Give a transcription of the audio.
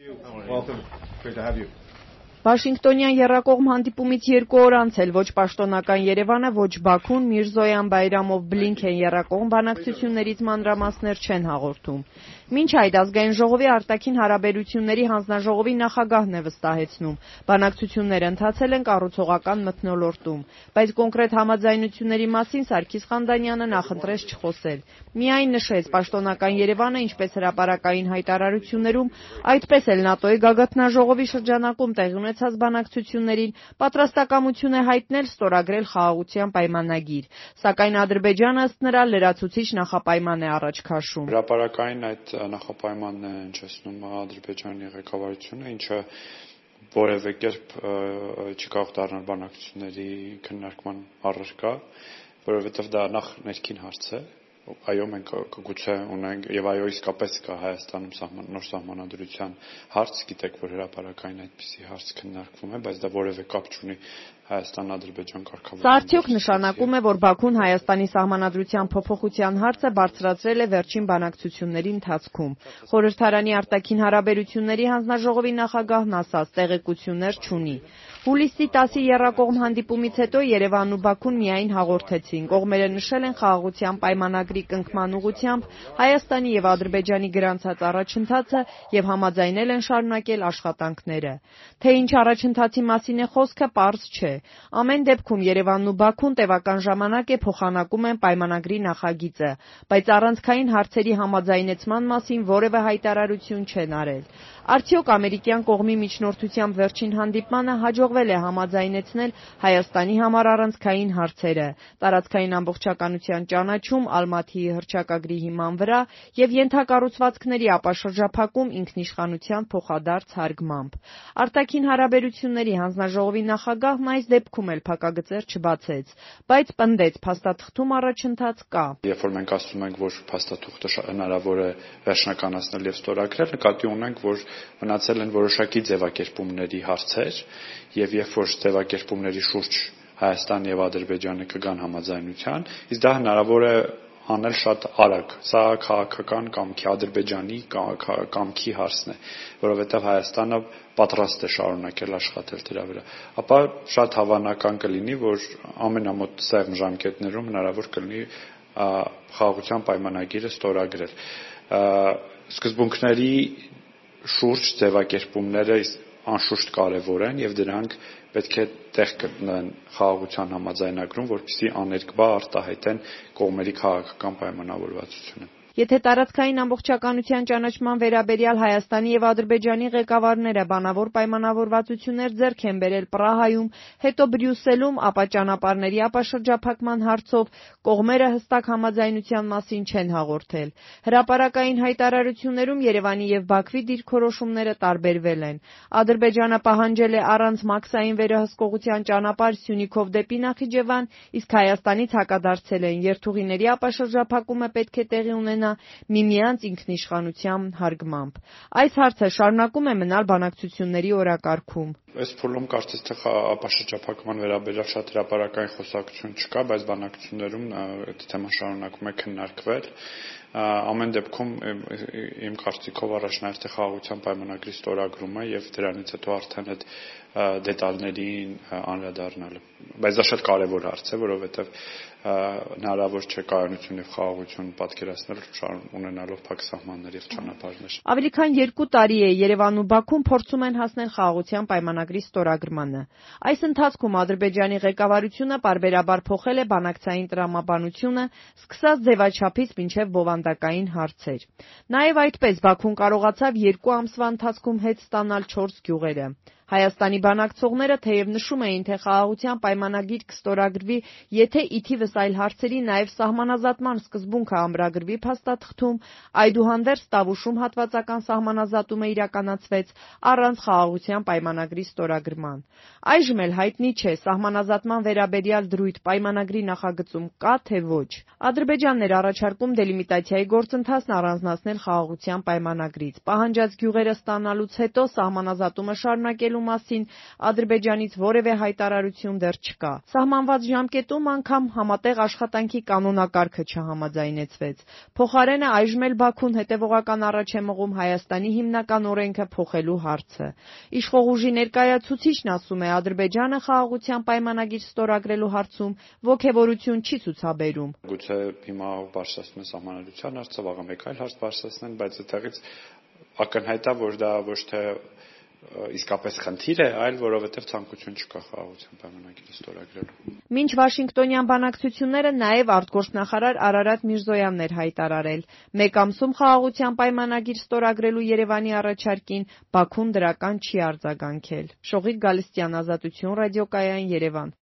Welcome. Great to have you. Վաշինգտոնյան եռակողմ հանդիպումից 2 օր անց էլ ոչ պաշտոնական Երևանը, ոչ Բաքուն Միրզոյան Բայրամով Բլինքեն եռակողմ բանակցություններից մանրամասներ չեն հաղորդում։ Մինչ այդ ազգային ժողովի արտաքին հարաբերությունների հանձնաժողովի նախագահն է վստահեցնում, բանակցությունները ընթացել են կառուցողական մթնոլորտում, բայց կոնկրետ համաձայնությունների մասին Սարգիս Խանդանյանը նախընտրեց չխոսել։ Միայն նշեց պաշտոնական Երևանը, ինչպես հրապարակային հայտարարություններում, այդպես էլ ՆԱՏՕ-ի գագաթնաժողովի շրջանակում տեղի ունեցած բանակցություններին պատրաստակամություն է հայտնել ստորագրել խաղաղության պայմանագիր, սակայն Ադրբեջանը ըստ նրա լրացուցիչ նախապայման է առաջ քաշում։ Հրապարակային այդ նախապայմանն է հնչեցնում Ադրբեջանի ղեկավարությունը, ինչը որևէ կերպ չի կարող դառնալ բանակցությունների քննարկման առարկա, որովհետև դա նախ ներքին հարց է։ Այո, մենք գուցե ունենք եւ այո իսկապես կա Հայաստանում նոր սահմանադրության հարց, գիտեք, որ հրապարակային այդպիսի հարց քննարկվում է, բայց դա որևէ կապ չունի Հայաստան-Ադրբեջան կարգավորման։ Սա արդյոք նշանակում է, որ Բաքուն Հայաստանի սահմանադրության փոփոխության հարցը բարձրացրել է վերջին բանակցությունների ընթացքում։ Խորհրդարանի արտաքին հարաբերությունների հանձնաժողովի նախագահն ասաց, տեղեկություններ չունի։ Հուլիսի 10-ի եռակողմ հանդիպումից հետո Երևանն ու Բաքուն միայն հաղորդեցին։ Կողմերը նշել են խաղաղության պայմանագրի կնքման ուղղությամբ Հայաստանի եւ Ադրբեջանի գրանցած առաջընթացը եւ համաձայնել են շարունակել աշխատանքները։ Թե ինչ առաջընթացի մասին է խոսքը, պարզ չէ։ Ամեն դեպքում Երևանն ու Բաքուն տևական ժամանակ է փոխանակում են պայմանագրի նախագիծը, բայց առանցքային հարցերի համաձայնեցման մասին որևէ հայտարարություն չեն արել։ Արդյոք ամերիկյան կողմի միջնորդությամբ վերջին հանդիպմանը հաջողվել է համաձայնեցնել Հայաստանի համար առանցքային հարցերը, տարածքային ամբողջականության ճանաչում Ալմաթիի հռչակագրի հիման վրա եւ ենթակառուցվածքների ապաշրջափակում ինքնիշխանության փոխադարձ հարգմամբ։ Արտաքին հարաբերությունների հանձնաժողովի նախագահն այս դեպքում էլ փակագծեր չբացեց, բայց պնդեց փաստաթղթում առաջընթաց կա։ Երբ որ մենք ասում ենք, որ փաստաթուղթը հնարավոր է վերջնականացնել եւ ստորագրել, նկատի ունենք, որ մնացել են որոշակի ձևակերպումների հարցեր եւ երբ որ ձևակերպումների շուրջ Հայաստան եւ Ադրբեջանը կգան համաձայնության, իսկ դա հնարավոր է անել շատ արագ։ Սա քաղաքական կամքի Ադրբեջանի կամքի հարցն է, որովհետեւ Հայաստանը պատրաստ է շարունակել աշխատել դրա վրա։ Ապա շատ հավանական կլինի, որ ամենամոտ սեղմ ժամկետներում հնարավոր կլինի խաղաղության պայմանագիրը ստորագրել։ Սկզբունքների շուրջ ձևակերպումները անշուշտ կարևոր են եւ դրանք պետք է տեղ գտնեն խաղաղության համաձայնագրում, որպեսզի աներկբա արտահայտեն կողմերի քաղաքական պայմանավորվածությունը։ Եթե տարածքային ամբողջականության ճանաչման վերաբերյալ Հայաստանի եւ Ադրբեջանի ղեկավարները բանավոր պայմանավորվածություններ ձեռք են բերել Պրահայում, հետո Բրյուսելում, ապա ճանապարհների ապաշրջափակման հարցով կողմերը հստակ համաձայնության մասին չեն հաղորդել։ Հրապարակային հայտարարություններում Երևանի եւ Բաքվի դիրքորոշումները տարբերվել են։ Ադրբեջանը պահանջել է առանց մաքսային վերահսկողության ճանապարհ Սյունիքով դեպի Նախիջևան, իսկ Հայաստանից հակադարձել են երթուղիների ապաշրջափակումը պետք է տեղի ունենա միմյանց ինքնիշխանության հարգմամբ։ Այս հարցը շարունակում է մնալ բանակցությունների օրակարգում։ Այս փուլում կարծես թե ապաշրջափակման վերաբերյալ շատ հրապարակային խոսակցություն չկա, բայց բանակցություններում այդ թեման շարունակում է քննարկվել։ Ամեն դեպքում իմ կարծիքով առաջնահերթ է խաղաղության պայմանագրի ստորագրումը եւ դրանից հետո արդեն այդ դետալներին անդրադառնալը։ Բայց դա շատ կարևոր հարց է, որովհետեւ հնարավոր չէ կայունություն եւ խաղաղություն պատկերացնել ունենալով փակ սահմաններ եւ ճանապարհներ։ Ավելի քան 2 տարի է Երևանն ու Բաքուն փորձում են հասնել խաղաղության պայմանագրի ստորագրմանը։ Այս ընթացքում Ադրբեջանի ղեկավարությունը պարբերաբար փոխել է բանակցային տրամաբանությունը, սկսած ձևաչափից մինչև բովանդակային հարցեր։ Նաև այդպես Բաքուն կարողացավ 2 ամսվա ընթացքում հետ ստանալ 4 գյուղերը։ Հայաստանի բանակցողները թեև նշում էին, թե խաղաղության պայմանագիր կստորագրվի, եթե ի թիվս այլ հարցերի նաև սահմանազատման սկզբունքը ամրագրվի փաստաթղթում, այդուհանդերձ Տավուշում հատվածական սահմանազատումը իրականացվեց առանց խաղաղության պայմանագրի ստորագրման։ Այժմ էլ հայտնի չէ սահմանազատման վերաբերյալ դրույթ պայմանագրի նախագծում կա թե ոչ։ Ադրբեջանն էր առաջարկում դելիմիտացիայի գործընթացն առանձնացնել խաղաղության պայմանագրից։ Պահանջած գյուղերը ստանալուց հետո սահմանազատումը շարունակելու ստորագրելու մասին Ադրբեջանից որևէ հայտարարություն դեռ չկա։ Սահմանված ժամկետում անգամ համատեղ աշխատանքի կանոնակարգը չհամաձայնեցվեց։ Փոխարենը այժմ էլ Բաքուն հետևողական առաջ է մղում Հայաստանի հիմնական օրենքը փոխելու հարցը։ Իշխող ուժի ներկայացուցիչն ասում է, Ադրբեջանը խաղաղության պայմանագիր ստորագրելու հարցում ոգևորություն չի ցուցաբերում։ Գուցե հիմա բարձրացնում են սահմանադրության հարցը, վաղը մեկ այլ հարց բարձրացնեն, բայց այդտեղից ակնհայտ է, որ դա ոչ թե իսկապես խնդիր է, այլ որովհետև ցանկություն չկա խաղաղության պայմանագիրը ստորագրելու։ Մինչ Վաշինգտոնյան բանակցությունները նաև արտգործնախարար Արարատ Միրզոյանն էր հայտարարել. մեկ ամսում խաղաղության պայմանագիր ստորագրելու Երևանի առաջարկին Բաքուն դրական չի արձագանքել։ Շողիկ Գալստյան, Ազատություն ռադիոկայան, Երևան։